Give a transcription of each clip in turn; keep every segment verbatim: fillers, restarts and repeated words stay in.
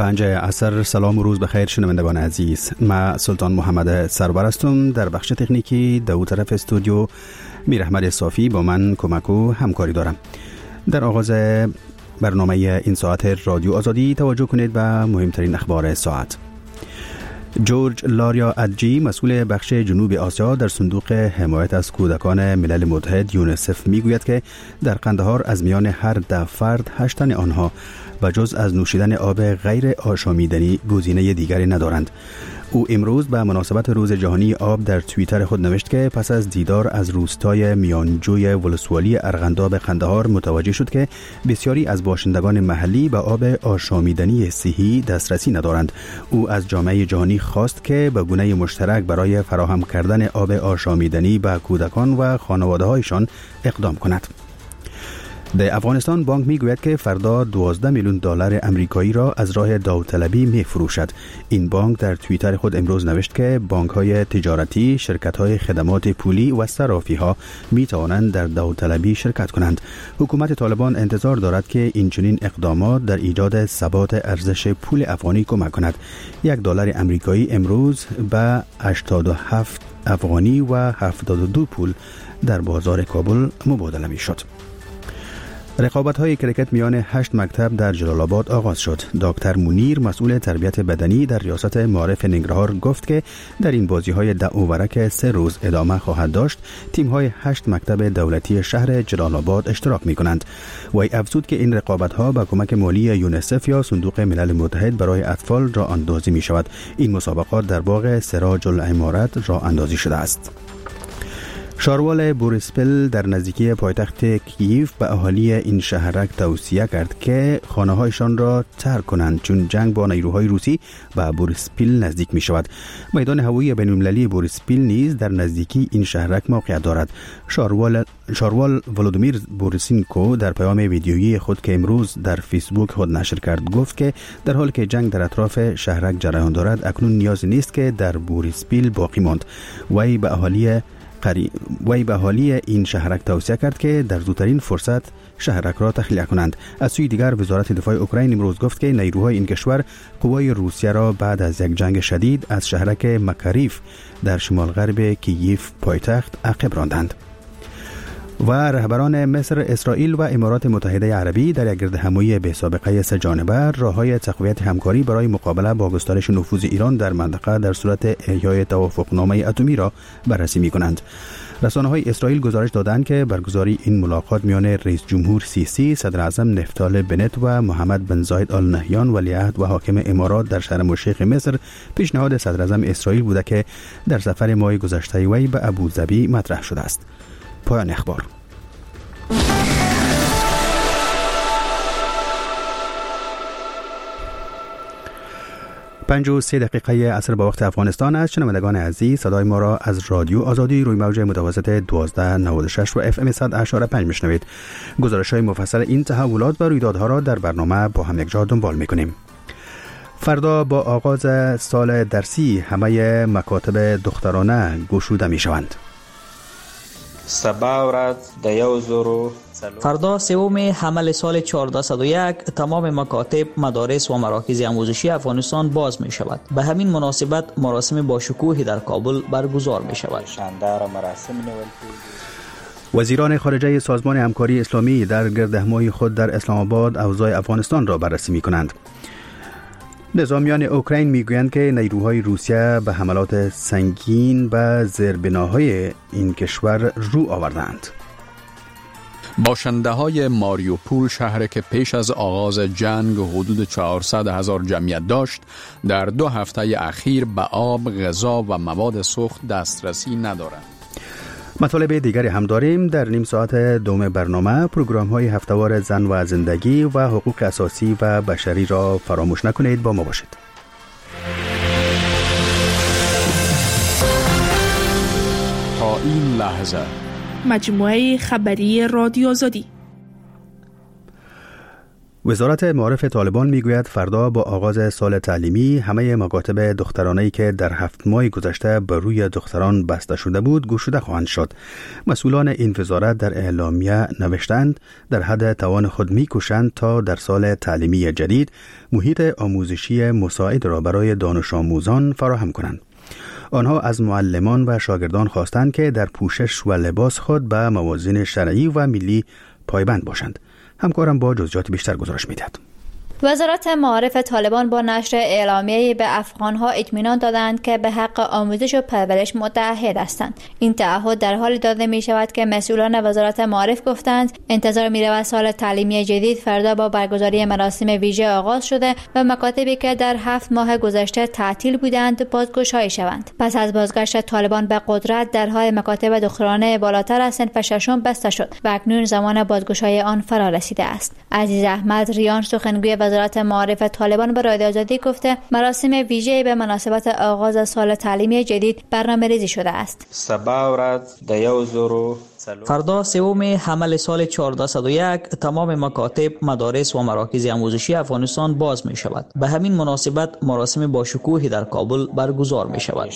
پنج عصر. سلام و روز بخیر شنوندگان عزیز. من سلطان محمد سرور هستم. در بخش تکنیکی دو طرف استودیو میر احمد صافی با من کمک و همکاری دارم. در آغاز برنامه این ساعت رادیو آزادی توجه کنید به مهمترین اخبار ساعت. جورج لاریا ادجی مسئول بخش جنوب آسیا در صندوق حمایت از کودکان ملل متحد یونیسف میگوید که در قندهار از میان هر ده فرد هشت تن آنها و جز از نوشیدن آب غیر آشامیدنی گزینه دیگری ندارند. او امروز به مناسبت روز جهانی آب در توییتر خود نوشت که پس از دیدار از روستای میانجوی ولسوالی ارغنداب قندهار متوجه شد که بسیاری از باشندگان محلی به آب آشامیدنی صحی دسترسی ندارند. او از جامعه جهانی خواست که به گونه مشترک برای فراهم کردن آب آشامیدنی به کودکان و خانواده‌هایشان اقدام کند. در افغانستان بانک میگوید که فردا دوازده میلیون دلار امریکایی را از راه داوطلبی میفروشد. این بانک در توییتر خود امروز نوشت که بانک‌های تجارتی، شرکت‌های خدمات پولی و صرافی‌ها می‌توانند در داوطلبی شرکت کنند. حکومت طالبان انتظار دارد که این چنین اقدامات در ایجاد ثبات ارزش پول افغانی کمک کند. یک دلار امریکایی امروز به هشتاد و هفت افغانی و هفتاد و دو پول در بازار کابل مبادله می‌شد. رقابت‌های کرکت میان هشت مکتب در جلال آباد آغاز شد. دکتر منیر مسئول تربیت بدنی در ریاست معارف ننگرهار گفت که در این بازی‌های ده اووره که سه روز ادامه خواهد داشت، تیم‌های هشت مکتب دولتی شهر جلال آباد اشتراک می‌کنند. وی افزود که این رقابت‌ها با کمک مالی یونیسف یا صندوق ملل متحد برای اطفال راه اندازی می‌شود. این مسابقات در باغ سراج العمارت راه اندازی شده است. شاروال بوریسپیل در نزدیکی پایتخت کییف به اهالی این شهرک توصیه کرد که خانه‌هایشان را ترک کنند چون جنگ با نیروهای روسی به بوریسپیل نزدیک می شود. میدان هوایی بین‌المللی بوریسپیل نیز در نزدیکی این شهرک موقعیت دارد. شاروال شاروال ولودیمیر بوریسینکو در پیام ویدیویی خود که امروز در فیسبوک خود نشر کرد گفت که در حالی که جنگ در اطراف شهرک جریان دارد اکنون نیاز نیست که در بوریسپیل باقی ماند. وی به اهالی وی به اهالی این شهرک توصیه کرد که در زودترین فرصت شهرک را تخلیه کنند. از سوی دیگر وزارت دفاع اوکراین امروز گفت که نیروهای این کشور قوای روسیه را بعد از یک جنگ شدید از شهرک مکاریف در شمال غرب کییف پایتخت عقب راندند. و رهبران مصر، اسرائیل و امارات متحده عربی در یک گردهمایی به سابقه سه جانبه راه‌های تقویت همکاری برای مقابله با گسترش نفوذ ایران در منطقه در صورت احیای توافقنامه اتمی را بررسی می‌کنند. رسانه‌های اسرائیل گزارش دادند که برگزاری این ملاقات میان رئیس جمهور سیسی، صدر اعظم نفتال بنت و محمد بن زاید آل نهیان ولیعهد و حاکم امارات در شرم الشیخ مصر پیشنهاد صدر اعظم اسرائیل بوده که در سفر ماه گذشته وی به ابوظبی مطرح شده است. پایان اخبار. پنج و سه دقیقه عصر با وقت افغانستان است. شنوندگان عزیز، صدای ما را از رادیو آزادی روی موج متوسط دوازده نود و شش و اف ام صد و هشت و پنج میشنوید. گزارش‌های مفصل این تحولات و رویدادها را در برنامه با هم یکجا دنبال می‌کنیم. فردا با آغاز سال درسی همه مکاتب دخترانه گشوده می‌شوند. فردا سوم حمل سال چهارده و یک تمام مکاتب، مدارس و مراکز آموزشی افغانستان باز می شود. به همین مناسبت مراسم باشکوهی در کابل برگزار می شود. وزیران خارجه سازمان همکاری اسلامی در گردهمایی خود در اسلام آباد اوضاع افغانستان را بررسی می کنند. نظامیان اوکراین میگویند که نیروهای روسیه به حملات سنگین به زیربناهای این کشور رو آوردند. باشنده های ماریوپول، شهری که پیش از آغاز جنگ حدود چهارصد هزار جمعیت داشت، در دو هفته اخیر به آب، غذا و مواد سوخت دسترسی ندارند. مطالب دیگری هم داریم. در نیم ساعت دوم برنامه پروگرام های هفته‌وار زن و زندگی و حقوق اساسی و بشری را فراموش نکنید. با ما باشید. تا این لحظه مجموعه خبری رادیو آزادی. وزارت معارف طالبان میگوید فردا با آغاز سال تعلیمی همه مکاتب دخترانه‌ای که در هفت ماه گذشته بر روی دختران بسته شده بود گشوده خواهند شد. مسئولان این وزارت در اعلامیه نوشتند در حد توان خود میکوشند تا در سال تعلیمی جدید محیط آموزشی مساعد را برای دانش آموزان فراهم کنند. آنها از معلمان و شاگردان خواستند که در پوشش و لباس خود به موازین شرعی و ملی پایبند باشند. همکارم با جزئیات بیشتر گزارش می‌دهد. وزارت معارف طالبان با نشر اعلامیه‌ای به افغان‌ها اطمینان دادند که به حق آموزش و پرورش متعهد هستند. این تعهد در حالی داده می‌شود که مسئولان وزارت معارف گفتند انتظار می‌رود سال تعلیمی جدید فردا با برگزاری مراسم ویژه آغاز شده و مکاتبی که در هفت ماه گذشته تعطیل بودند بازگشایی شوند. پس از بازگشت طالبان به قدرت درهای مکاتب دخترانه بالاتر از صنف ششم بسته شد و اکنون زمان بازگشایی آن فرا رسیده است. عزیز احمد ریان سخنگوی وزارت معارف طالبان به رادیو آزادی گفته مراسم ویژه‌ای به مناسبت آغاز سال تعلیمی جدید برنامه‌ریزی شده است. فردا سوم حمل سال چهارده صد و یک تمام مکاتب، مدارس و مراکز آموزشی افغانستان باز می شود. به همین مناسبت مراسم باشکوهی در کابل برگزار می شود.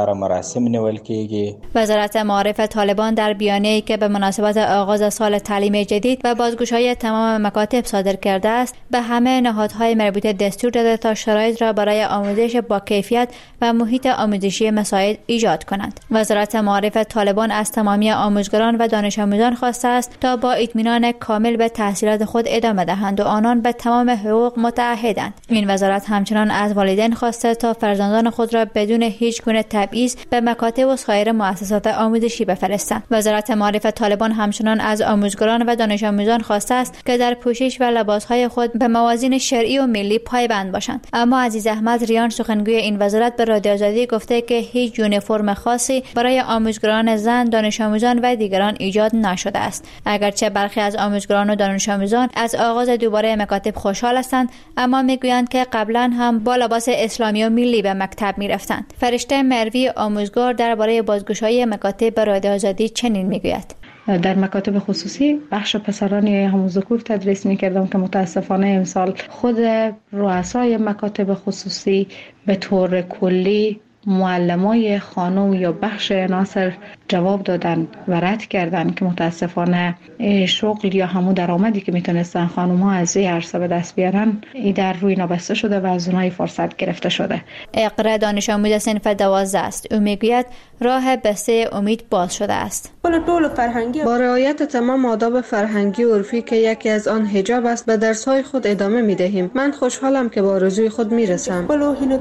وزارت معارف طالبان در بیانیه‌ای که به مناسبت آغاز سال تعلیمی جدید و بازگشایی تمام مکاتب صادر کرده است به همه نهادهای مربوطه دستور داده تا شرایط را برای آموزش با کیفیت و محیط آموزشی مساعد ایجاد کنند. وزارت معارف طالبان از تمامی آموزگاران و دانش آموزان خواسته است تا با اطمینان کامل به تحصیلات خود ادامه دهند و آنان به تمام حقوق متعهدند. این وزارت همچنان از والدین خواسته تا فرزندان خود را بدون هیچ گونه تبعیض به مکاتب و سایر مؤسسات آموزشی بفرستند. وزارت معارف طالبان همچنان از آموزگاران و دانش آموزان خواسته است که در پوشش و لباسهای خود به موازین شرعی و ملی پایبند باشند. اما عزیز احمد ریان سخنگوی این وزارت به رادیو آزادی گفته که هیچ یونیفرم خاصی برای آموزگاران زن، دانش آموزان و دیگران ایجاد نشده است. اگرچه برخی از آموزگاران و دانش آموزان از آغاز دوباره مکاتب خوشحال هستند، اما میگویند که قبلا هم با لباس اسلامی و ملی به مکتب میرفتند. فرشته مروی آموزگار درباره بازگشایی مکاتب به رادیو آزادی چنین میگوید: در مکاتب خصوصی بخش پسرانی همون ذکور تدریس میکردم که متاسفانه امسال خود رؤسای مکاتب خصوصی به طور کلی معلمای خانم یا بخش عناصر جواب دادن و رد کردن که متاسفانه شغل یا همون درآمدی که میتونستن خانم ها از این عرصه به دست بیارن ای در روی نابسته شده و از اونهای فرصت گرفته شده. اقرا دانش آموز صنف دوازده است. او میگوید راه بسته امید باز شده است. با رعایت تمام آداب فرهنگی و عرفی که یکی از آن حجاب است به درس‌های خود ادامه می‌دهیم. من خوشحالم که با آرزوی خود میرسم.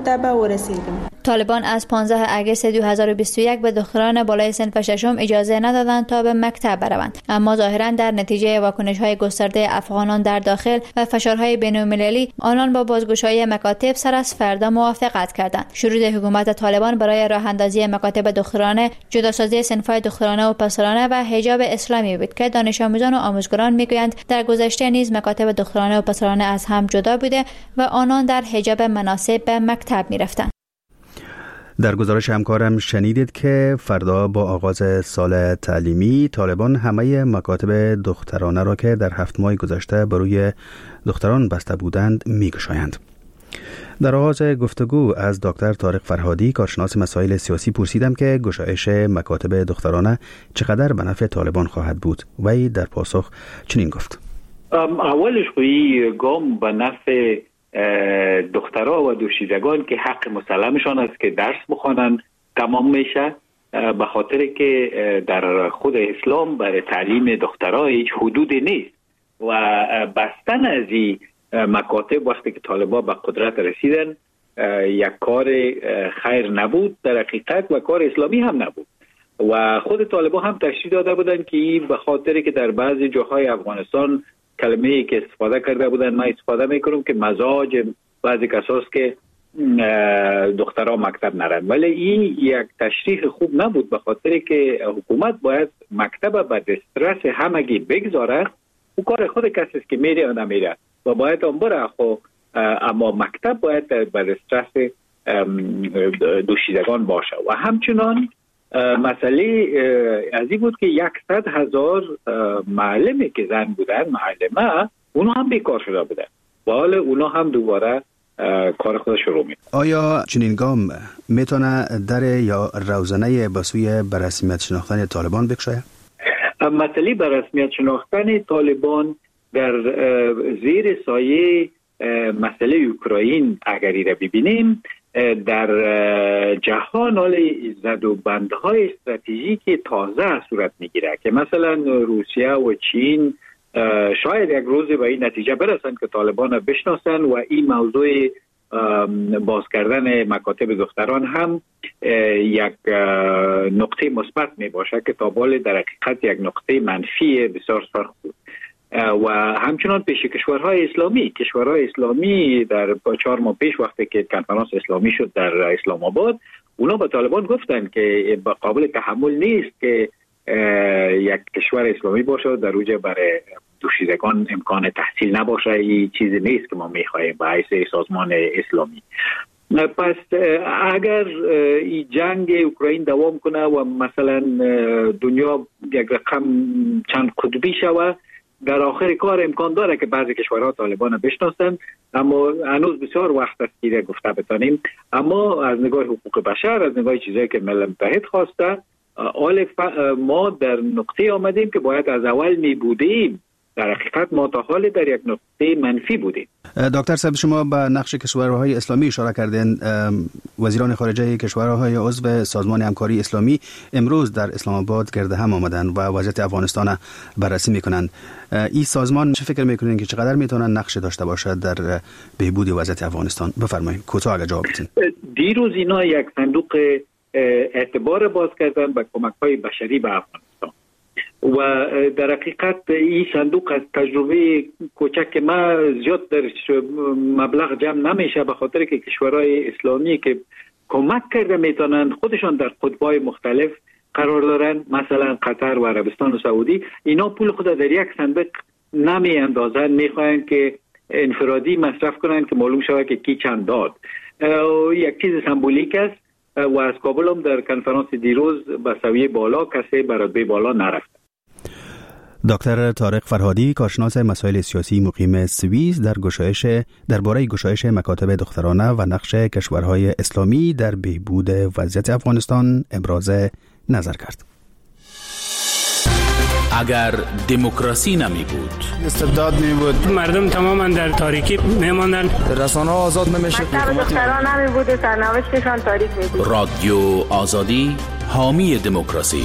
طالبان از پانزده اگست دو هزار و بیست و یک به دختران بالای صنف ششم اجازه ندادند تا به مکتب بروند، اما ظاهراً در نتیجه واکنش‌های گسترده افغانان در داخل و فشارهای بین‌المللی آنان با بازگشایی مکاتب سر از فردا موافقت کردند. شروط حکومت طالبان برای راه اندازی مکاتب دخترانه، جداسازی صنف‌های دخترانه و پسرانه و حجاب اسلامی بود که دانش آموزان و آموزگاران میگویند در گذشته نیز مکاتب دخترانه و پسرانه از هم جدا بوده و آنان در حجاب مناسب به مکتب می‌رفتند. در گزارش همکارم شنیدید که فردا با آغاز سال تعلیمی طالبان همه مکاتب دخترانه را که در هفت ماه گذشته بر روی دختران بسته بودند میگشایند. در آغاز گفتگو از دکتر طارق فرهادی کارشناس مسائل سیاسی پرسیدم که گشایش مکاتب دخترانه چقدر به نفع طالبان خواهد بود. وی در پاسخ چنین گفت: اولش خویی گام به نفع دخترها و دوشیزگان که حق مسلمشان است که درس بخوانند تمام میشه، به خاطر که در خود اسلام برای تعلیم دخترها هیچ حدودی نیست و بستن از این مکاتب وقتی که طالبان به قدرت رسیدن یک کار خیر نبود در حقیقت و کار اسلامی هم نبود و خود طالبان هم تشریح داده بودن که این به خاطر که در بعضی جاهای افغانستان کلمه‌ای که استفاده کرده بودن ما استفاده میکنم که مزاج بعضی کساست که دخترها مکتب نرن، ولی این یک تشریح خوب نبود به خاطر که حکومت باید مکتب به دسترس همگی بگذاره. او کار خود کسی است که میره یا نمیره و باید اون بره، اما مکتب باید به دسترس دوشیزگان باشه. و همچنان مسئله از این بود که یکصد هزار معلمی که زن بودن، معلمه، اونو هم بیکار شده بودن و حالا اونا هم دوباره کار خودش شروع میکنه. آیا چنین گام میتونه در یا روزنه به سوی بررسمیت شناختن طالبان بکشه؟ مسئله بررسمیت شناختن طالبان در زیر سایه مسئله اوکراین اگری را ببینیم، در جهان حال زد و بندهای استراتژیک تازه صورت میگیره که مثلا روسیه و چین شاید یک روز به این نتیجه برسند که طالبان را بشناسن و این موضوع باز کردن مکاتب دختران هم یک نقطه مثبت می باشه که تا بال در حقیقت یک نقطه منفی بسیار سرخ بود. و همچنان پیش کشورهای اسلامی کشورهای اسلامی در چهار ماه پیش وقتی که کنفرانس اسلامی شد در اسلام آباد، اونا به طالبان گفتن که قابل تحمل نیست که یک کشور اسلامی باشه در اوجه برای دوشیزگان امکان تحصیل نباشه. این چیزی نیست که ما میخواهیم به حیث سازمان اسلامی. پس اگر این جنگ اوکراین دوام کنه و مثلا دنیا یک رقم چند قطبی شوه، در آخر کار امکان داره که بعضی کشورها طالبان بشناسن، اما هنوز بسیار وقت است که گفته بتانیم. اما از نگاه حقوق بشر، از نگاه چیزایی که ملل متحد خواسته، آل ما در نقطه آمدیم که باید از اول می بودیم. در حقیقت ما تا حال در یک نقطه منفی بودیم. دکتر صاحب، شما به نقش کشورهای اسلامی اشاره کردین. وزیران خارجه کشورهای عضو سازمان همکاری اسلامی امروز در اسلام آباد گرد هم آمدن و وضعیت افغانستان بررسی میکنند. این سازمان چه فکر میکنین که چقدر میتونن نقش داشته باشد در بهبود وضعیت افغانستان؟ بفرمایید کوتاه اگه جواب بدین. دیروز اینا یک صندوق اعتبار باز کردن به کمک‌های بشری به افغانستان و در حقیقت این صندوق از تجربه کوچک ما زیاد در مبلغ جمع نمیشه، به خاطر که کشورهای اسلامی که کمک کرده میتونن خودشان در قطب‌های مختلف قرار دارن، مثلا قطر و عربستان و سعودی، اینا پول خود در یک صندوق نمی اندازن، میخواین که انفرادی مصرف کنن که معلوم شود که کی چند داد. یک چیز سمبولیک است و از کابل هم در کنفرانس دیروز به سویه بالا کسی برای بالا نرفت. دکتر طارق فرهادی، کارشناس مسائل سیاسی مقیم سوئیس، در گشایش درباره گشایش مکاتب دخترانه و نقش کشورهای اسلامی در بهبود وضعیت افغانستان ابراز نظر کرد. اگر دموکراسی نمی بود، استبداد می بود، مردم تماما در تاریکی می ماندن، رسانه ها آزاد نمی شد، مکتب دختران نمی بود، سرنوشتشان تاریک می بود. رادیو آزادی، حامی دموکراسی.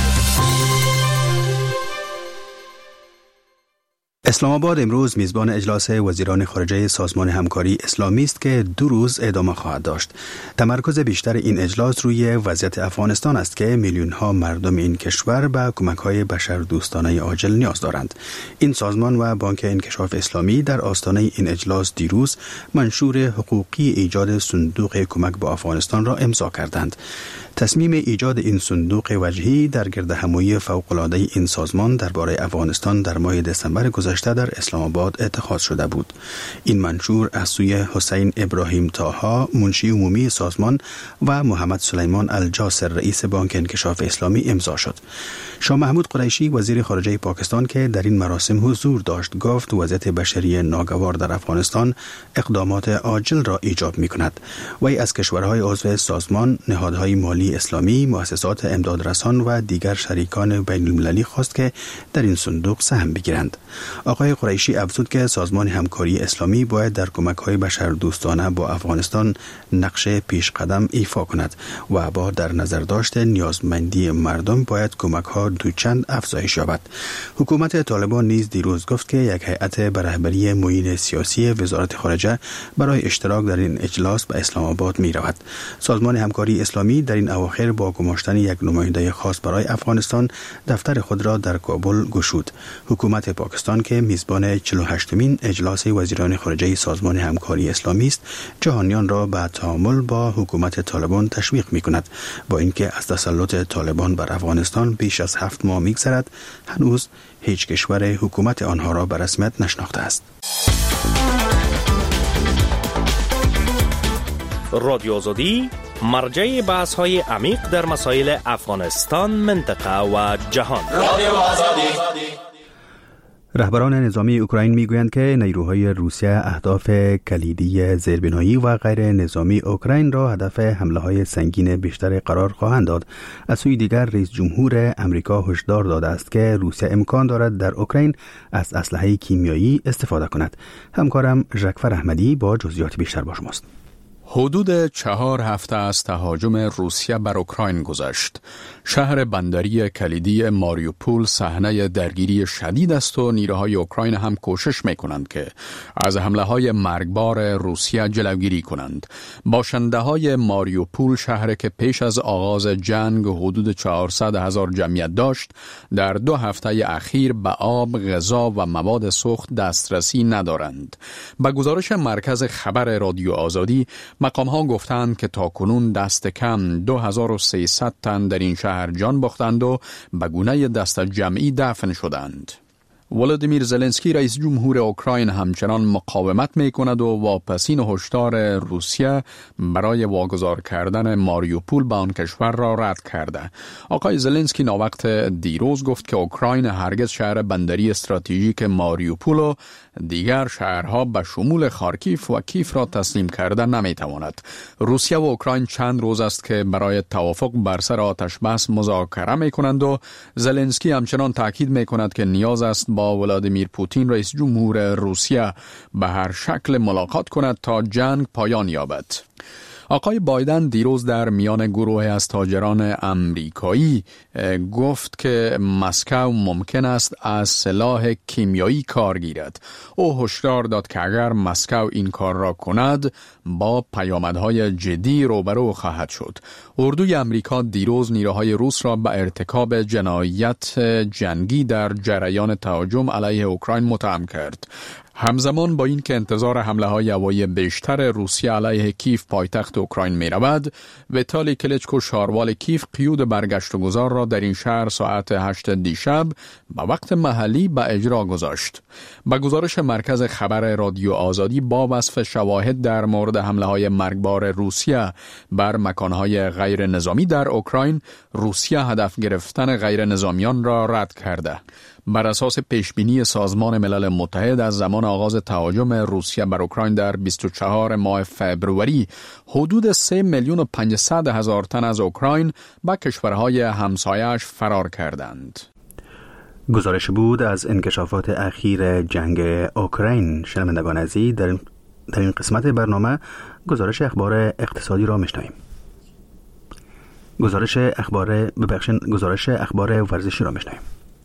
اسلام آباد امروز میزبان اجلاس وزیران خارجه سازمان همکاری اسلامی است که دو روز ادامه خواهد داشت. تمرکز بیشتر این اجلاس روی وضعیت افغانستان است که میلیون ها مردم این کشور به کمک‌های بشردوستانه عاجل نیاز دارند. این سازمان و بانک انکشاف اسلامی در آستانه این اجلاس دیروز منشور حقوقی ایجاد صندوق کمک به افغانستان را امضا کردند. تصمیم ایجاد این صندوق وجهی در گردهمایی فوق‌العاده این سازمان درباره افغانستان در ماه دسامبر گذشته در اسلام آباد اتخاذ شده بود. این منشور از سوی حسین ابراهیم طاها، منشی عمومی سازمان، و محمد سلیمان الجاسر، رئیس بانک انکشاف اسلامی امضا شد. شاه محمود قریشی، وزیر خارجه پاکستان، که در این مراسم حضور داشت، گفت وضعیت بشری ناگوار در افغانستان اقدامات عاجل را ایجاب می‌کند. وی از کشورهای عضو سازمان، نهادهای مالی اسلامی، مؤسسات امدادرسان و دیگر شریکان بین المللی خواست که در این صندوق سهم بگیرند. آقای قریشی افزود که سازمان همکاری اسلامی باید در کمک‌های بشردوستانه با افغانستان نقش پیش قدم ایفا کند و با در نظر داشت نیازمندی مردم باید کمک‌ها دوچند افزایش یابد. حکومت طالبان نیز دیروز گفت که یک هیئت به رهبری معین سیاسی وزارت خارجه برای اشتراک در این اجلاس به اسلام آباد می‌رود. سازمان همکاری اسلامی در این اواخر با گماشتن یک نماینده خاص برای افغانستان دفتر خود را در کابل گشود. حکومت پاکستان که میزبان چهل و هشتمین اجلاس وزیران خارجه سازمان همکاری اسلامی است، جهانیان را به تعامل با حکومت طالبان تشویق می‌کند. با اینکه از تسلط طالبان بر افغانستان بیش از هفت ماه می‌گذرد، هنوز هیچ کشور حکومت آنها را به رسمیت نشناخته است. رادیو آزادی، مرجع بحث‌های عمیق در مسائل افغانستان، منطقه و جهان. رادیو آزادی. رهبران نظامی اوکراین میگویند که نیروهای روسیه اهداف کلیدی زیربنایی و غیر نظامی اوکراین را هدف حمله‌های سنگین بیشتر قرار خواهند داد. از سوی دیگر رئیس جمهور امریکا هشدار داده است که روسیه امکان دارد در اوکراین از اسلحه کیمیایی استفاده کند. همکارم ژکفر احمدی با جزئیات بیشتر با شماست. حدود چهار هفته از تهاجم روسیه بر اوکراین گذشت. شهر بندری کلیدی ماریوپول صحنه درگیری شدید است و نیروهای اوکراین هم کوشش می‌کنند که از حمله‌های مرگبار روسیه جلوگیری کنند. باشنده‌های ماریوپول، شهری که پیش از آغاز جنگ حدود چهارصد هزار جمعیت داشت، در دو هفته اخیر به آب، غذا و مواد سوخت دسترسی ندارند. به گزارش مرکز خبر رادیو آزادی، مقام ها گفتند که تاکنون دست کم دو هزار و سیصد تن در این شهر جان باختند و به گونه دست جمعی دفن شدند. ولادیمیر زلنسکی رئیس جمهور اوکراین همچنان مقاومت می کند و واپسین هشدار روسیه برای واگذار کردن ماریوپول به آن کشور را رد کرده. آقای زلنسکی ناوقت دیروز گفت که اوکراین هرگز شهر بندری استراتژیک ماریوپول و دیگر شهرها به شمول خارکیف و کیف را تسلیم کرده نمی تواند. روسیه و اوکراین چند روز است که برای توافق بر سر آتش بس مذاکره می کنند و زلنسکی همچنان تاکید می کند که نیاز است با ولادیمیر پوتین رئیس جمهور روسیه به هر شکل ملاقات کند تا جنگ پایان یابد. آقای بایدن دیروز در میان گروه از تاجران امریکایی گفت که مسکو ممکن است از سلاح کیمیایی کار گیرد. او هشدار داد که اگر مسکو این کار را کند با پیامدهای جدی روبرو خواهد شد. اردوی امریکا دیروز نیروهای روس را به ارتکاب جنایت جنگی در جریان تهاجم علیه اوکراین متهم کرد. همزمان با این که انتظار حمله های هوایی بیشتر روسیه علیه کیف پایتخت اوکراین می رود، ویتالی کلیچکو شاروال کیف قیود برگشت و گذار را در این شهر ساعت هشت دیشب به وقت محلی به اجرا گذاشت. با گزارش مرکز خبر رادیو آزادی، با وصف شواهد در مورد حمله های مرگبار روسیه بر مکانهای غیر نظامی در اوکراین، روسیه هدف گرفتن غیر نظامیان را رد کرده. بر اساس پیشبینی سازمان ملل متحد، از زمان آغاز تهاجم روسیه بر اوکراین در بیست و چهارم ماه فوریه حدود سه میلیون و پانصد هزار تن از اوکراین به کشورهای همسایه‌اش فرار کردند. گزارش بود از انکشافات اخیر جنگ اوکراین. شنوندگان عزیز، در این در این قسمت برنامه گزارش اخبار اقتصادی را میشنویم. گزارش اخبار ببخشید گزارش اخبار ورزشی را میشنویم.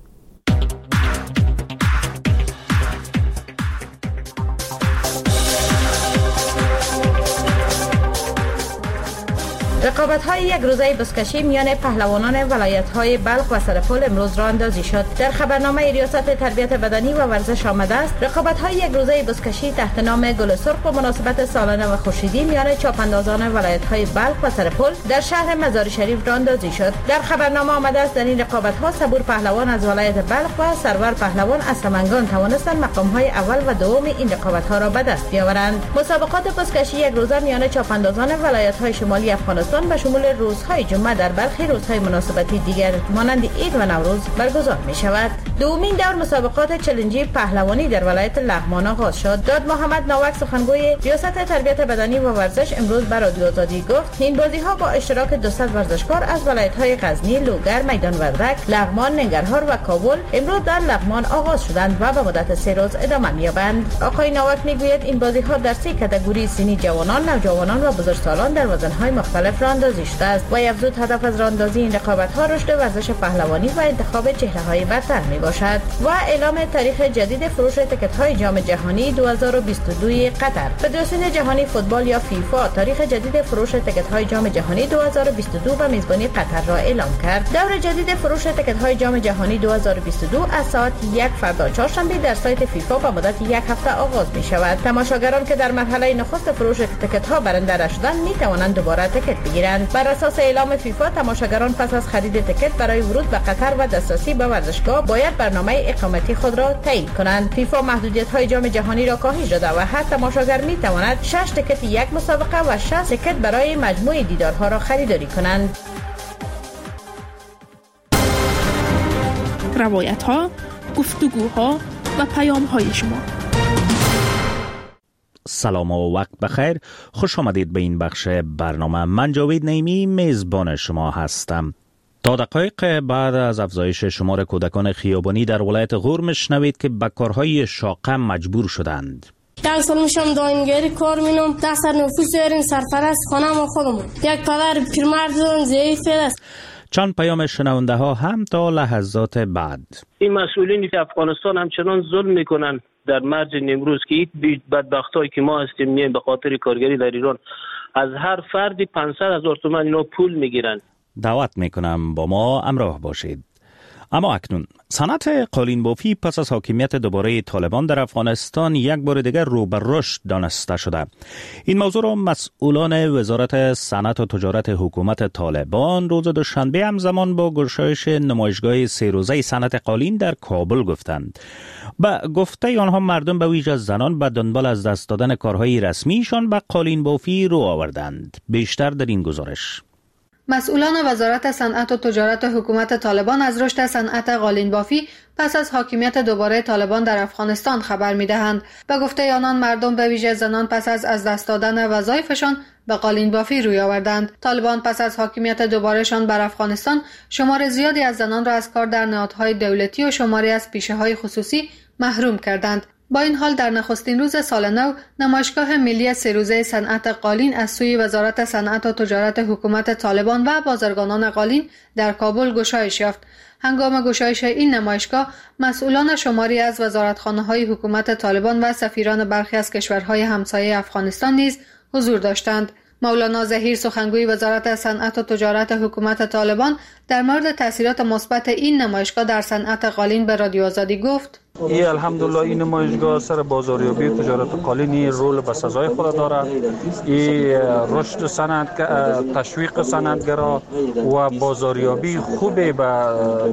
رقابت‌های یک روزه بزکشی میان پهلوانان ولایت‌های بلخ و سرپل امروز راه اندازی شد. در خبرنامه ریاست تربیت بدنی و ورزش آمده است رقابت‌های یک روزه بزکشی تحت نام گل سرخ و مناسبت سالانه و خورشیدی میان چاپاندازان ولایت‌های بلخ و سرپل در شهر مزار شریف راه اندازی شد. در خبرنامه آمده است در این رقابت‌ها صبور پهلوان از ولایت بلخ و سرور پهلوان از سمنگان توانستند مقام‌های اول و دوم این رقابت‌ها را به دست بیاورند. مسابقات بزکشی یک روزه میان چاپاندازان ولایت‌های شمالی افغانستان به شمول روزهای جمعه در برخی روزهای مناسبتی دیگر مانند عید و نوروز برگزار می شود. دومین دور مسابقات چالنجی پهلوانی در ولایت لغمان آغاز شد. داد محمد ناوک سخنگوی ریاست تربیت بدنی و ورزش امروز بر رادیو آزادی گفت این بازی ها با اشتراک دویست ورزشکار از ولایت‌های غزنی، لوگر، میدان وردک، لغمان، ننگرهار و کابل امروز در لغمان آغاز شدند و به مدت سه روز ادامه می‌یابند. آقای ناوک میگوید این بازی ها در سه کاتگوری سنی جوانان، نوجوانان و بزرگسالان در وزن‌های مختلف راندازی شده است و افزود هدف از راندازی این رقابت‌ها رشد ورزش پهلوانی و انتخاب چهره‌های برتر میباشد. و اعلام تاریخ جدید فروش تکت‌های جام جهانی دو هزار و بیست و دو قطر. فدراسیون جهانی فوتبال یا فیفا تاریخ جدید فروش تکت‌های جام جهانی دو هزار و بیست و دو به میزبانی قطر را اعلام کرد. دور جدید فروش تکت‌های جام جهانی دو هزار و بیست و دو از ساعت یک فردا چهارشنبه در سایت فیفا به مدت یک هفته آغاز می‌شود. تماشاگران که در مرحله نخست فروش تکت‌ها برنده شدند می‌توانند دوباره تکت بگیرند. بر اساس اعلام فیفا تماشاگران پس از خرید تکت برای ورود به قطر و دسترسی به ورزشگاه باید برنامه اقامتی خود را تایید کنند. فیفا محدودیت‌های جام جهانی را کاهش داده و هر تماشاگر می‌تواند شش تکت یک مسابقه و شش تکت برای مجموع دیدارها را خریداری کنند. روایت‌ها، گفتگوها، و پیام های شما. سلام و وقت بخیر. خوش آمدید به این بخش برنامه. من جاوید نعیمی میزبان شما هستم. تا دقایق بعد از افزایش شمار کودکان خیابانی در ولایت غور میشنوید که به کارهای شاقه مجبور شدند. یک سال میشم داینگری کار مینم، ده سر نفوس داریم، سرپرست خانم و خودمون. یک پدر پیرمرد دارم، ضعیف است. چند پیام شنونده ها هم تا لحظات بعد. این مسئولین افغانستان همچنان ظلم میکنن در مرز نیمروز که این بدبختایی که ما هستیم میایم به خاطر کارگری در ایران از هر فردی پانصد هزار تومان اینا پول میگیرن. دعوت میکنم با ما همراه باشید. اما اکنون صنعت قالین بافی پس از حاکمیت دوباره طالبان در افغانستان یک بار دیگر رو به رشد دانسته شده. این موضوع را مسئولان وزارت صنعت و تجارت حکومت طالبان روز دوشنبه همزمان با گشایش نمایشگاه سه روزه صنعت قالین در کابل گفتند. با گفته آنها مردم به ویژه زنان به دنبال از دست دادن کارهای رسمیشان به قالین بافی رو آوردند. بیشتر در این گزارش. مسئولان وزارت صنعت و تجارت حکومت طالبان از رشد صنعت قالین بافی پس از حاکمیت دوباره طالبان در افغانستان خبر می‌دهند. به گفته آنان مردم به ویژه زنان پس از از دست دادن وظایفشان به قالین بافی روی آوردند. طالبان پس از حاکمیت دوبارهشان بر افغانستان شمار زیادی از زنان را از کار در نهادهای دولتی و شماری از پیشه‌های خصوصی محروم کردند. با این حال در نخستین روز سال نو نمایشگاه ملی سه روزه صنعت قالین از سوی وزارت صنعت و تجارت حکومت طالبان و بازرگانان قالین در کابل گشایش یافت. هنگام گشایش این نمایشگاه مسئولان شماری از وزارتخانه‌های حکومت طالبان و سفیران برخی از کشورهای همسایه افغانستان نیز حضور داشتند. مولانا ظهیر سخنگوی وزارت صنعت و تجارت حکومت طالبان در مورد تاثیرات مثبت این نمایشگاه در صنعت قالین به رادیو آزادی گفت: ای الحمدلله این نمایشگاه سر بازاریابی تجارت قالینی رول به سزای خود دارد. ای رشد صنعت، تشویق صنعتگرا و بازاریابی خوبی به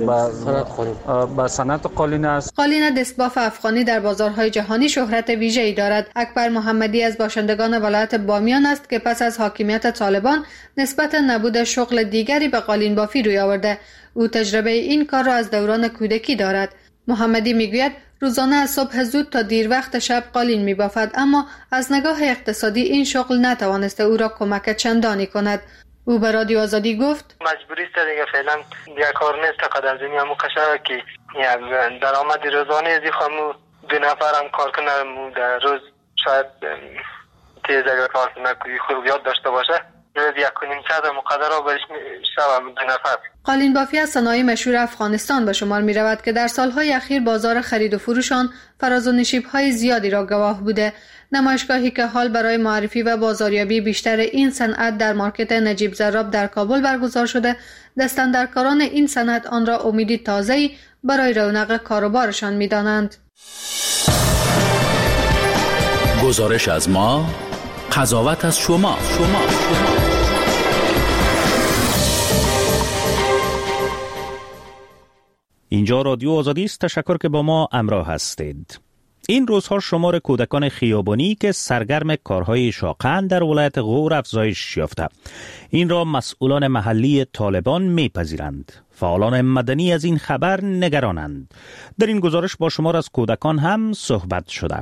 به صنعت قالین است. قالین دستباف افغانی در بازارهای جهانی شهرت ویژه‌ای دارد. اکبر محمدی از باشندگان ولایت بامیان است که پس از حاکمیت طالبان نسبت نبود شغل دیگری به قالین بافی روی آورده. او تجربه این کار را از دوران کودکی دارد. محمدی میگوید روزانه از صبح زود تا دیر وقت شب قالین میبافد، اما از نگاه اقتصادی این شغل نتوانسته او را کمک چندانی کند. او به رادیو آزادی گفت: مجبوری است دیگه، فعلا یک کار نیست تا قدر دنیا مو قشنگه که درآمد روزانه از خامو دو نفرم کار کنم در روز شاید تیز اگر کار کنه خوب یاد داشته باشه روز یک کنیم چند مقدر برش شب دو نفر. قالین بافی از صنایع مشهور افغانستان به شمار می رود که در سالهای اخیر بازار خرید و فروشان فراز و نشیب‌های زیادی را گواه بوده. نمایشگاهی که حال برای معرفی و بازاریابی بیشتر این صنعت در مارکت نجیب زراب در کابل برگزار شده، دستاندرکاران این صنعت آن را امیدی تازه‌ای برای رونق کاروبارشان می‌دانند. گزارش از ما، قضاوت از شما. شما. اینجا رادیو آزادی است. تشکر که با ما همراه هستید. این روزها شمار کودکان خیابانی که سرگرم کارهای شاقند در ولایت غور افزایش یافته. این را مسئولان محلی طالبان میپذیرند. فعالان مدنی از این خبر نگرانند. در این گزارش با شمار از کودکان هم صحبت شده.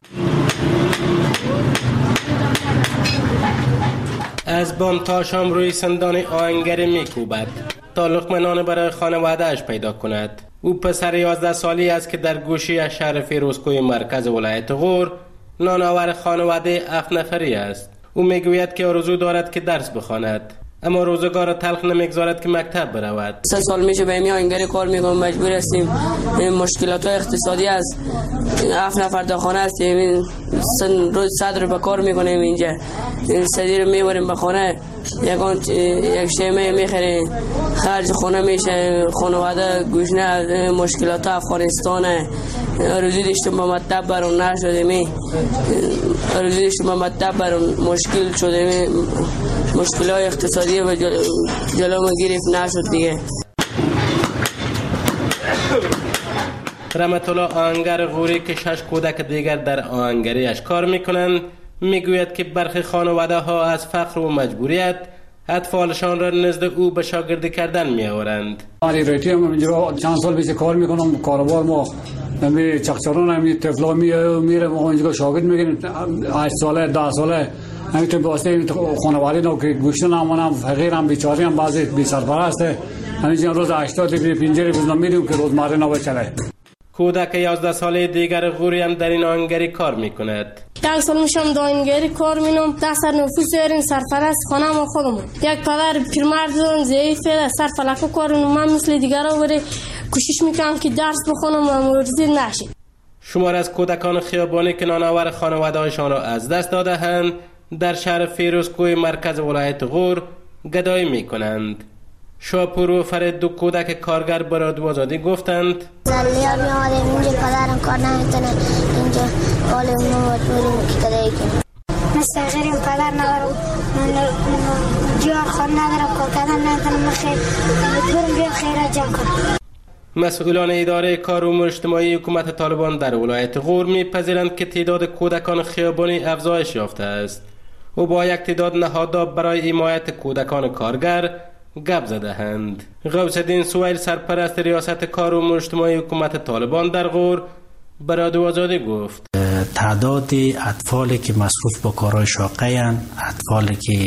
از بام تا شام روی سندان آهنگری میکوبد تا لقمه نان برای خانواده اش پیدا کند. او پسر یازده سالی است که در گوشه شهر فیروزکوی مرکز ولایت غور نانآور خانواده هفت نفری است. او میگوید که آرزو دارد که درس بخواند، اما روزگار تلخ نمیگذارد که مکتب برود. سه سال میشه به می آهنگری کار میکنم، مجبور هستیم. مشکلات های اقتصادی است. هفت نفر در خانه هستیم، روز صد رو به کار میکنیم اینجا. صدی رو میبریم به خانه، یکان یک شیمه میخریم، خرج خونه میشه، خانواده گوشنه. مشکلات افغانستانه. آرزو داشتم به مکتب برون نشدیم، آرزو داشتم به مکتب برون مشکل شده، مشکل های اقتصادی و جل... جلو ما گرفت نشد دیگه. رحمت الله آهنگر غوری که شش کودک دیگر در آهنگریش کار میکنند میگوید که برخی خانواده ها از فقر و مجبوریت اطفالشان را نزد او به شاگردی کردن می آورند. من ریتی هم اینجا چند سال پیش کار میکنم، کاروبار ما می چخچرون هم طفلا می میره اونجا شاگرد میگن هشت ساله ده ساله همین تو واسه خانواده نو که گوشت نمونم فقیرم بیچاره هم بعضی بی سرپرست همین روز هشتاد دیگه پنجره روز میدیم که روزمره نباشه. کودک یازده ساله دیگر غوری هم در این آهنگری کار میکند. یک سال میشم داینگری کار مینم دست در نفوس این سرپرست خانم و خودمون. یک پدر پیرمرد ضعیفه سرفلک کار من مثل دیگرها بره کوشش میکنم که درس بخونم و مورزی نشه. شمار از کودکان خیابانی که نانآور خانواده هایشان را از دست داده‌اند در شهر فیروزکوه مرکز ولایت غور گدایی میکنند. شاپور و فرید دو کودک کارگر به رادیو آزادی گفتند زلیا می‌آمدیم اینجا پدرم کار نمیتونه اینجا حال ما مجبوریم که گدایی کنیم. مثل غیریم پدر ندارم جوار خود ندارم کار کردن ندارم خیر مجبورم بیا خیرات جمع کنم. مسئولان اداره کار امور اجتماعی حکومت طالبان در ولایت غور می‌پذیرند که تعداد کودکان خیابانی افزایش یافته است و با یک تعداد نهادها برای حمایت کودکان کارگر گپ زده‌اند. غوث الدین سویل سرپرست ریاست کار امور اجتماعی حکومت طالبان در غور به رادیو آزادی گفت تعداد اطفالی که مصروف به کارهای شاقه اند، اطفالی که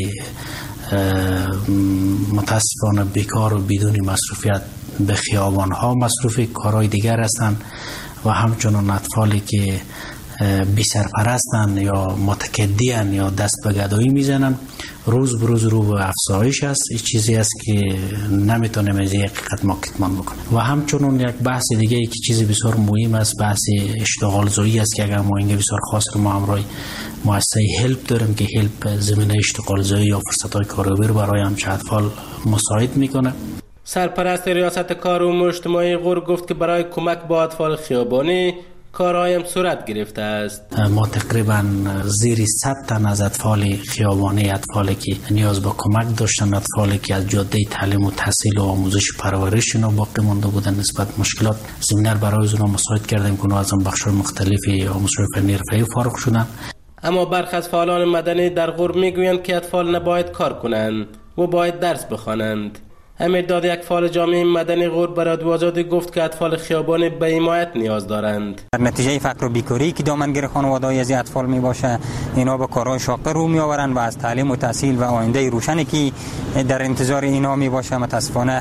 متاسفانه بیکار و بدون مصروفیت به خیابان ها مصروف کارهای دیگر هستند و همچنان اطفالی که بی سرپرستن یا متکدیان یا دست به گدایی میزنن روز بروز رو به افزایش است. این چیزی است که نمیتونیم از یک حقیقت ما کتمان بکنیم. و همچنان یک بحث دیگه ای که چیزی بسیار مهم است بحث اشتغال زایی است که اگر ما اینجا بسیار خاص رو ما همراه مؤسسه هلپ داریم که هلپ زمینه اشتغال زایی یا فرصت های کاری رو برای همچه اطفال مساعد میکنه. سرپرست ریاست کار امور اجتماعی غور گفت که برای کمک با اطفال خیابانی کارهایم صورت گرفته است. ما تقریبا زیر صد تن از اطفال خیابانی، اطفالی که نیاز به کمک داشتن، اطفالی که از جاده تعلیم و تحصیل و آموزش و پرورش اینا باقی مانده بودن نسبت مشکلات زمینه برای اونها مساعد کردیم که از اون بخش‌های مختلفی آموزش فنی حرفه‌ای فارغ شدن. اما برخی از فعالان مدنی در غور میگویند که اطفال نباید کار کنند و باید درس بخوانند. امیر داد یک فعال جامعه مدنی غور به رادیو آزادی گفت که اطفال خیابانی به حمایت نیاز دارند. در نتیجه فقر و بیکاری که دامنگیر خانواده‌های از اطفال می باشه اینا به کارهای شاقه رو می آورند و از تعلیم و تحصیل و آینده روشنی که در انتظار اینا می باشه متاسفانه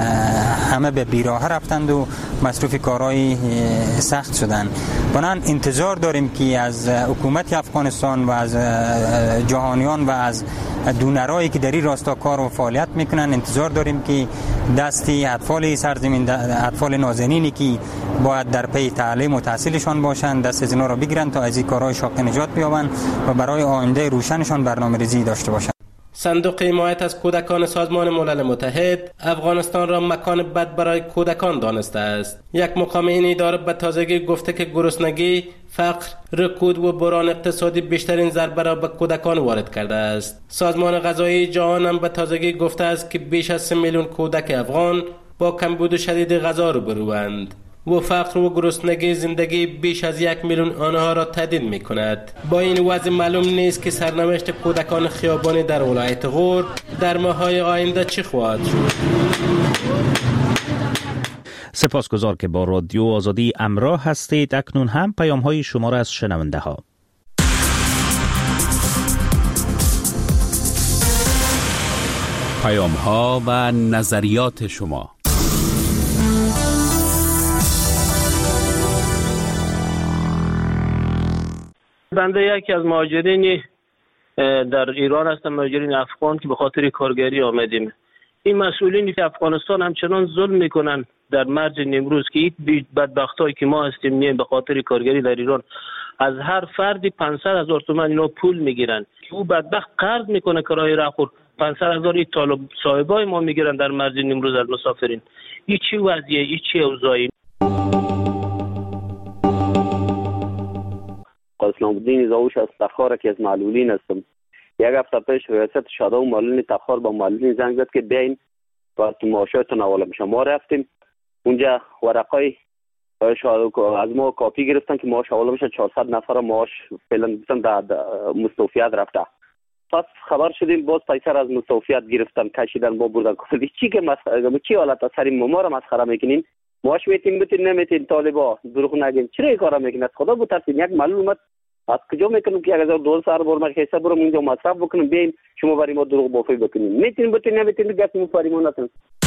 همه به بیراه رفتند و مصروف کارهای سخت شدند. بنان انتظار داریم که از حکومت افغانستان و از جهانیان و از دونرایی که در این راستا کار و فعالیت میکنن انتظار داریم که دستی اطفال سرزمین اطفال نازنینی که باید در پی تعلیم و تحصیلشان باشند دست از اینا را بگیرن تا از این کارهای شاقه نجات بیابند و برای آینده روشنشان برنامه‌ریزی داشته باشند. صندوق حمایت از کودکان سازمان ملل متحد افغانستان را مکان بد برای کودکان دانسته است. یک مقام این اداره به تازگی گفته که گرسنگی، فقر، رکود و بحران اقتصادی بیشترین ضربه را به کودکان وارد کرده است. سازمان غذایی جهان هم به تازگی گفته است که بیش از سه میلیون کودک افغان با کمبود شدید غذا روبروند و فقر و گرسنگی زندگی بیش از یک میلیون آنها را تهدید می کند. با این وضع معلوم نیست که سرنوشت کودکان خیابانی در ولایت غور در ماه‌های آینده چی خواهد شد. سپاسگزار که با رادیو آزادی همراه هستید. اکنون هم پیام های شما را از شنونده ها. پیام ها و نظریات شما. بنده یکی از مهاجرین در ایران هستم، مهاجرین افغان که به خاطر کارگری آمدیم. این مسئولینی که افغانستان همچنان ظلم میکنن در مرج نیمروز که این بدبختایی که ما هستیم میایم به خاطر کارگری در ایران از هر فردی پانصد هزار تومان اینا پول میگیرن که او بدبخت قرض میکنه کرایه راهخور پانصد هزار این طالب صاحبای ما میگیرن در مرج نیمروز از مسافرین. این چی وضعیه؟ این چی اوضاعی؟ اسلام الدین زاوش از تخار که از معلولین هستم. یک هفته پیش ریاست شاده و معلولین تخار با معلولین زنگ زد که بیاین تا معاشاتون حواله میشه. ما رفتیم اونجا ورقای از ما کاپی گرفتن که معاش حواله میشه. چهارصد نفر معاش فعلا در مستوفیت رفته. پس خبر شدیم باز پیسر از مستوفیت گرفتن کشیدن ما بردن. چی که مسخره چی حالت سری ما را مسخره میکنین؟ ماش میتین بتین نمیتین طالبا دروغ نگین. چرا این کارا میکنن؟ خدا بترسین. یک معلول اومد از کجا میکنم که اگر دو سال بر ما حساب برم اونجا مصرف بکنم بیاین شما برای ما دروغ بافی بکنین. میتین بتین نمیتین گپ مو فریمون نتون.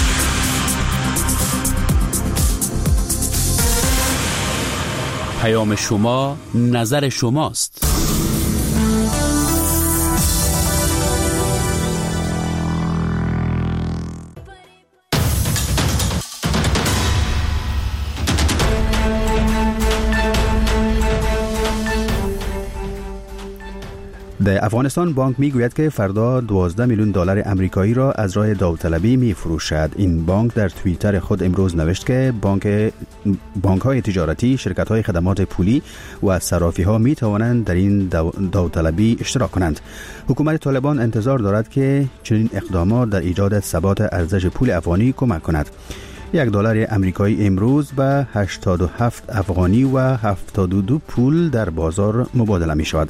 پیام شما نظر شماست. در افغانستان بانک میگوید که فردا دوازده میلیون دلار امریکایی را از راه داوطلبی میفروشد. این بانک در توییتر خود امروز نوشت که بانک بانک های تجارتی، شرکت های خدمات پولی و صرافی ها می توانند در این داوطلبی اشتراک کنند. حکومت طالبان انتظار دارد که چنین اقدامات در ایجاد ثبات ارزش پول افغانی کمک کند. یک دلار امریکایی امروز به هشتاد و هفت افغانی و هفتاد و دو پول در بازار مبادله می شود.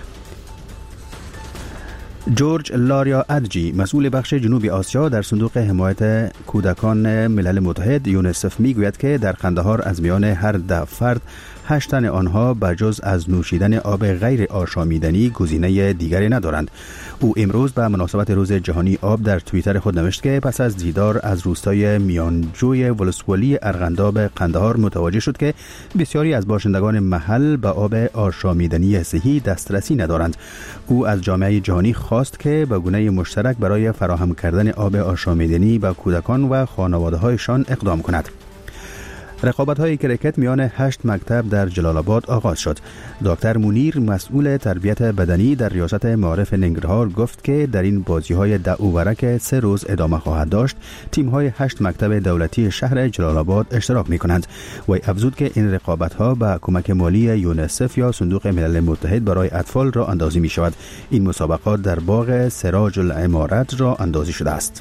جورج لاریا ادجی، مسئول بخش جنوبی آسیا در صندوق حمایت کودکان ملل متحد یونسف میگوید که در قندهار از میان هر ده فرد هشت تن آنها بجز از نوشیدن آب غیر آشامیدنی گزینه دیگری ندارند. او امروز به مناسبت روز جهانی آب در توییتر خود نوشت که پس از دیدار از روستای میانجوی ولسوالی ارغنداب قندهار متوجه شد که بسیاری از باشندگان محل به آب آشامیدنی صحی دسترسی ندارند. او از جامعه جهانی خواست که به گونه مشترک برای فراهم کردن آب آشامیدنی به کودکان و خانواده‌هایشان اقدام کند. رقابت‌های کرکت میان هشت مکتب در جلال آباد آغاز شد. دکتر منیر، مسئول تربیت بدنی در ریاست معارف ننگرهار، گفت که در این بازی‌های ده اووره که سه روز ادامه خواهد داشت، تیم‌های هشت مکتب دولتی شهر جلال آباد اشتراک می‌کنند. و افزود که این رقابت‌ها با کمک مالی یونسف یا صندوق ملل متحد برای اطفال را اندازی می‌شود. این مسابقات در باغ سراج العمارت را اندازی شده است.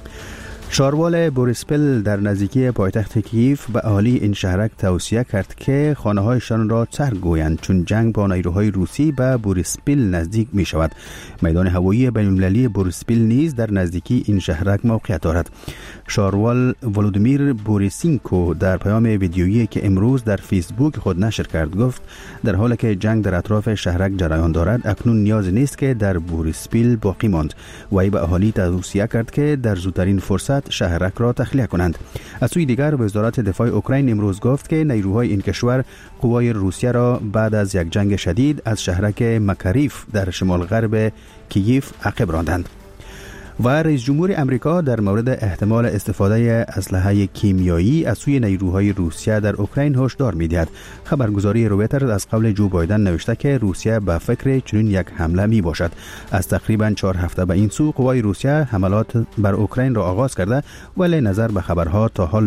شاروال بوریسپل در نزدیکی پایتخت کیف به اهالی این شهرک توصیه کرد که خانه‌هایشان را ترک گویند چون جنگ با نیروهای روسی به بوریسپل نزدیک می شود. میدان هوایی بین‌المللی بوریسپل نیز در نزدیکی این شهرک موقعیت دارد. شاروال ولودیمیر بوریسینکو در پیام ویدیویی که امروز در فیسبوک خود نشر کرد گفت در حالی که جنگ در اطراف شهرک جریان دارد اکنون نیاز نیست که در بوریسپل باقی ماند. وی به اهالی توصیه کرد که در زودترین فرصت شهرک را تخلیه کنند. از سوی دیگر وزارت دفاع اوکراین امروز گفت که نیروهای این کشور قوای روسیه را بعد از یک جنگ شدید از شهرک مکاریف در شمال غرب کییف عقب راندند. و رئیس جمهور امریکا در مورد احتمال استفاده اسلحه کیمیایی از سوی نیروهای روسیه در اوکراین هشدار می‌دهد. خبرگزاری رویترز از قول جو بایدن نوشته که روسیه به فکر چنین یک حمله می باشد. از تقریباً چهار هفته به این سو قوای روسیه حملات بر اوکراین را آغاز کرده ولی نظر به خبرها تا حال